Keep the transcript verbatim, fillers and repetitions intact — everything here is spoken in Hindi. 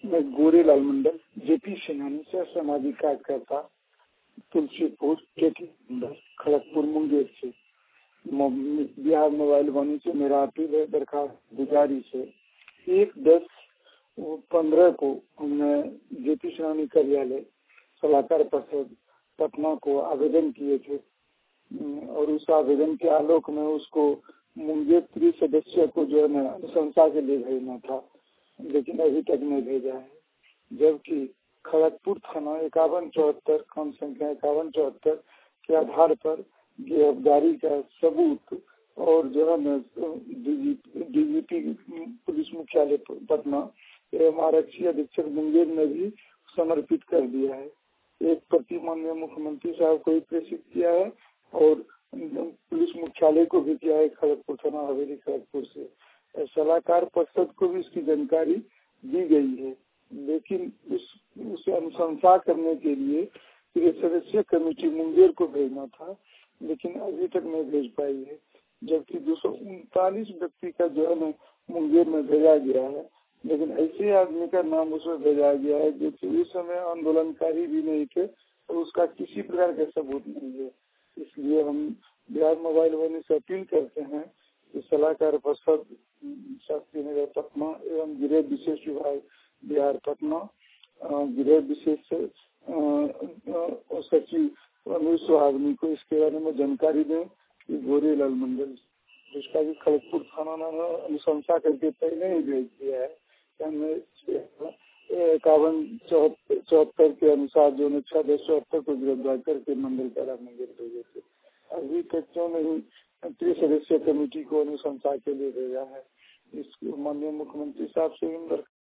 मैं गोरेलाल मंडल जेपी सेनानी से सामाजिक कार्यकर्ता तुलसीपुर केटी मंडल खड़गपुर मुंगेर से बिहार मोबाइल वाणी से मेरा अपील है, दरखास्त गुजारिश है। एक दस पंद्रह को हमने जेपी सेनानी कार्यालय सलाहकार परिषद पटना को आवेदन किए थे और उस आवेदन के आलोक में उसको मुंगेर त्रिसदस्य को जो है ना अनुशंसा के लिए भेजना था, लेकिन अभी तक नहीं भेजा है। जबकि खड़गपुर थाना इक्यावन चौहत्तर क्रम संख्या इक्यावन चौहत्तर के आधार पर गिरफ्तारी का सबूत और जो है न डीजीपी पुलिस मुख्यालय पटना एवं आरक्षी अधीक्षक मुंगेर ने भी समर्पित कर दिया है। एक प्रति माननीय मुख्यमंत्री साहब को भी प्रेषित किया है और पुलिस मुख्यालय को भी किया है खड़गपुर थाना हवेली खड़गपुर से। सलाहकार परिषद को भी इसकी जानकारी दी गई है, लेकिन उस उसे अनुशंसा करने के लिए सदस्य कमेटी मुंगेर को भेजना था, लेकिन अभी तक नहीं भेज पाई है। जबकि दो सौ उनतालीस व्यक्ति का जो है ना मुंगेर में भेजा गया है, लेकिन ऐसे आदमी का नाम उसमें भेजा गया है जो कि उस समय आंदोलनकारी भी नहीं थे और उसका किसी प्रकार का सबूत नहीं है। इसलिए हम बिहार मोबाइल वाणी से अपील करते हैं कि सलाहकार परिषद शास्त्री नगर पटना एवं गृह विशेष विभाग बिहार पटना गृह विशेष सचिव अमित सुहागनी को इसके बारे में जानकारी दें कि गोरेलाल मंडल जिसका भी खड़गपुर थाना ने अनुशंसा करके पहले ही भेज दिया है। इक्यावन चौहत्तर के अनुसार जो ने छह दस चौहत्तर को गिरफ्तार करके मंडल कारा मुंगेर भेजे थे, अभी तक क्यों नहीं त्रिसदस्यीय कमेटी को अनुशंसा के लिए भेजा है। इस माननीय मुख्यमंत्री साहब से